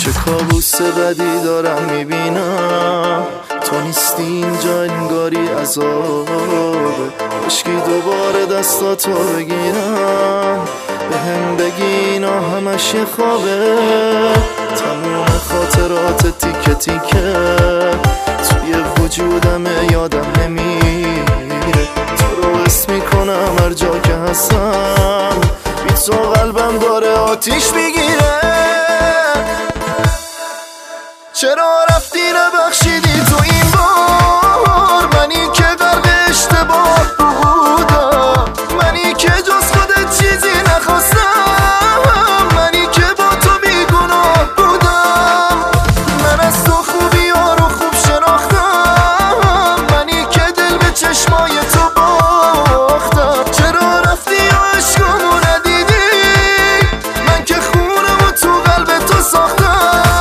چه کابوس بدی دارم میبینم، تو نیستی اینجا انگاری عذابه. عشقی دوباره دستاتو بگیرم، بهم بگی اینا همش یه خوابه. تموم خاطرات تیکه تیکه توی وجودم یادم نمیره. تو رو حس میکنم هر جا که هستم، بی تو قلبم داره آتیش میگیره. چرا رفتی نبخشیدی تو این بار، منی که غرق اشتباه بودم، منی که جز خودت چیزی نخواستم، منی که با تو بیگناه بودم. من از تو خوبی ها رو خوب شناختم، منی که دل به چشمای تو باختم. چرا رفتی و عشقمو ندیدی، من که خونمو تو قلب تو ساختم.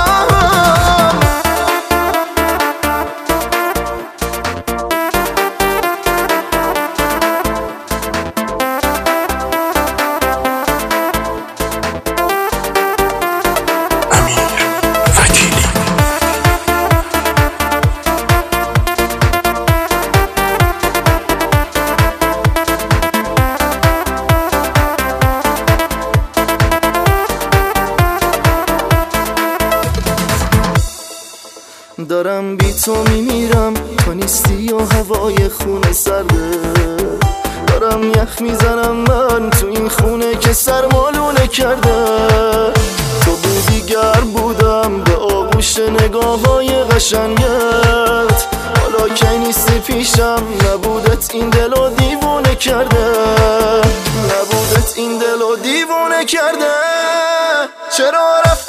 دارم بی تو میمیرم، تو نیستی و هوای خونه سرده. دارم یخ میزنم من تو این خونه که سرمالونه کرده. تو بودی گرم بودم به آغوش نگاه های قشنگت، حالا که نیستی پیشم نبودت این دلو دیوونه کرده، نبودت این دلو دیوونه کرده. چرا رفتی